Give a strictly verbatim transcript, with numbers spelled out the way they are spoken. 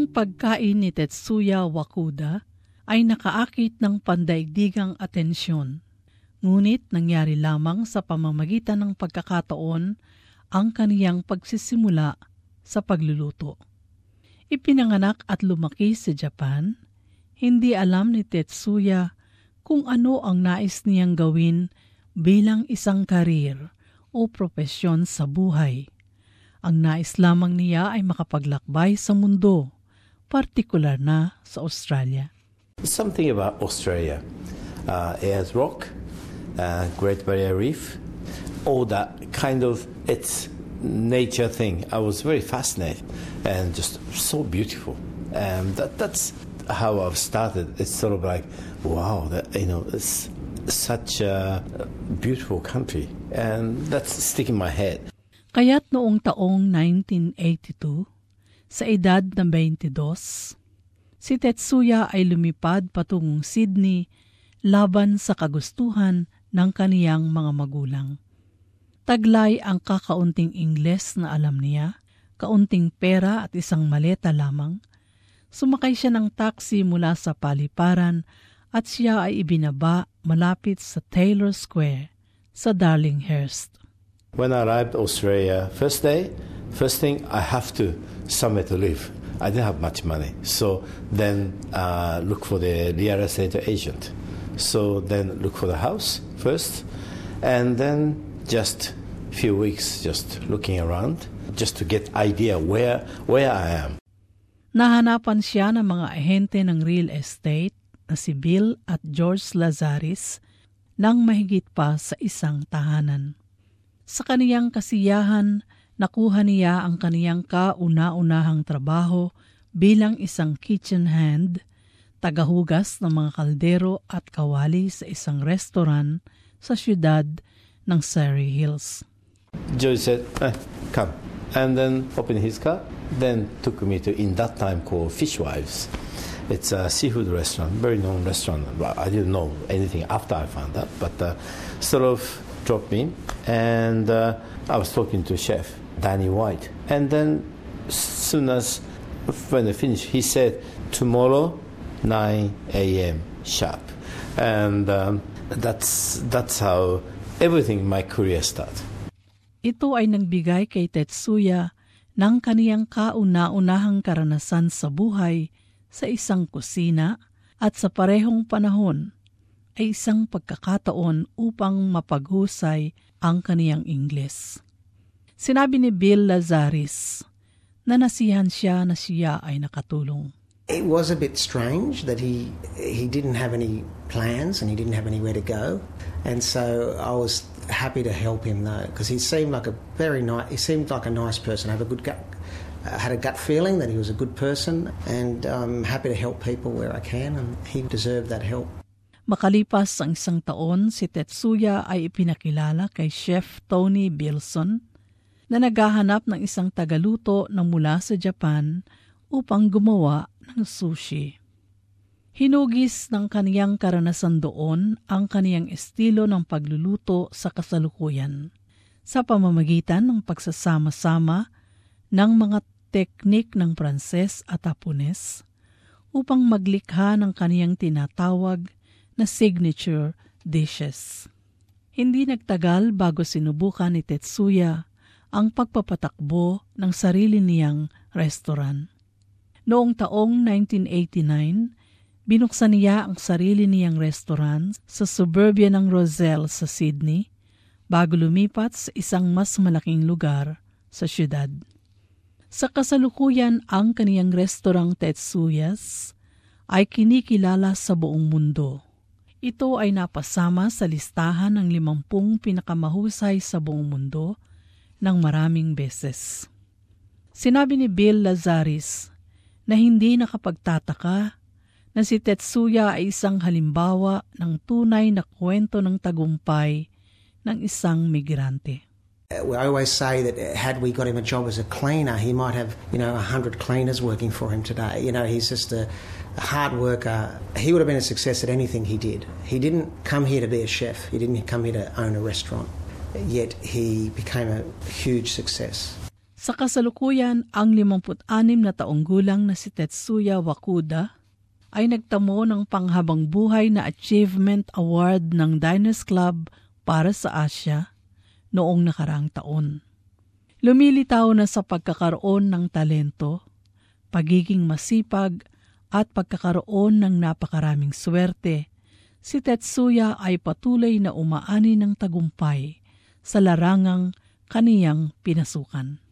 Ang pagkain ni Tetsuya Wakuda ay nakaakit ng pandaigdigang atensyon. Ngunit nangyari lamang sa pamamagitan ng pagkakataon ang kaniyang pagsisimula sa pagluluto. Ipinanganak at lumaki sa Japan, hindi alam ni Tetsuya kung ano ang nais niyang gawin bilang isang karir o propesyon sa buhay. Ang nais lamang niya ay makapaglakbay sa mundo, partikular na sa Australia. Something about Australia, uh, Ayers Rock, uh, Great Barrier Reef, all that kind of it's nature thing. I was very fascinated and just so beautiful. And that that's how I've started. It's sort of like, wow, that, you know, it's such a beautiful country, and that's sticking in my head. Kaya't noong taong nineteen eighty-two, sa edad na twenty-two, si Tetsuya ay lumipad patungong Sydney laban sa kagustuhan ng kaniyang mga magulang. Taglay ang kakaunting Ingles na alam niya, kaunting pera at isang maleta lamang. Sumakay siya ng taxi mula sa paliparan at siya ay ibinaba malapit sa Taylor Square sa Darlinghurst. When I arrived Australia, first day, first thing I have to somewhere to live. I didn't have much money, so then uh, look for the real estate agent. So then look for the house first, and then just few weeks just looking around, just to get idea where where I am. Nahanapan siya ng mga ahente ng real estate na si Bill at George Lazaris nang mahigit pa sa isang tahanan. Sa kaniyang kasiyahan, nakuha niya ang kaniyang kauna-unahang trabaho bilang isang kitchen hand, tagahugas ng mga kaldero at kawali sa isang restaurant sa siyudad ng Surrey Hills. George said, eh, come. And then opened his car, then took me to, in that time called Fishwives. It's a seafood restaurant, very known restaurant. I didn't know anything after I found that, but uh, sort of dropped me, and uh, I was talking to chef Danny White. And then as soon as when I finished, he said, tomorrow, nine a.m. sharp. And um, that's that's how everything in my career started. Ito ay nagbigay kay Tetsuya ng kaniyang kauna-unahang karanasan sa buhay sa isang kusina at sa parehong panahon ay isang pagkakataon upang mapaghusay ang kaniyang Ingles. Sinabi ni Bill Lazaris na nasiyahan siya na siya ay nakatulong. It was a bit strange that he he didn't have any plans and he didn't have anywhere to go, and so I was happy to help him though, because he seemed like a very nice. He seemed like a nice person. I have a good gut. I had a gut feeling that he was a good person, and I'm happy to help people where I can, and he deserved that help. Makalipas ang isang taon, si Tetsuya ay ipinakilala kay Chef Tony Bilson na naghahanap ng isang tagaluto na mula sa Japan upang gumawa ng sushi. Hinugis ng kaniyang karanasan doon ang kaniyang estilo ng pagluluto sa kasalukuyan sa pamamagitan ng pagsasama-sama ng mga teknik ng Pranses at Hapones upang maglikha ng kaniyang tinatawag na signature dishes. Hindi nagtagal bago sinubukan ni Tetsuya ang pagpapatakbo ng sarili niyang restaurant. Noong taong nineteen eighty-nine, binuksan niya ang sarili niyang restaurant sa suburbia ng Rozelle sa Sydney bago lumipat sa isang mas malaking lugar sa siyudad. Sa kasalukuyan, ang kaniyang restaurant Tetsuya's ay kinikilala sa buong mundo. Ito ay napasama sa listahan ng limampung pinakamahusay sa buong mundo ng maraming beses. Sinabi ni Bill Lazaris na hindi nakapagtataka na si Tetsuya ay isang halimbawa ng tunay na kwento ng tagumpay ng isang migrante. We always say that had we got him a job as a cleaner, he might have, you know, a hundred cleaners working for him today. You know, he's just a, a hard worker. He would have been a success at anything he did. He didn't come here to be a chef. He didn't come here to own a restaurant. Yet he became a huge success. Sa kasalukuyan, ang limampu't-anim na taong gulang na si Tetsuya Wakuda ay nagtamo ng panghabang buhay na Achievement Award ng Diners Club para sa Asya noong nakaraang taon. Lumilitaw na sa pagkakaroon ng talento, pagiging masipag at pagkakaroon ng napakaraming swerte, si Tetsuya ay patuloy na umaani ng tagumpay sa larangang kaniyang pinasukan.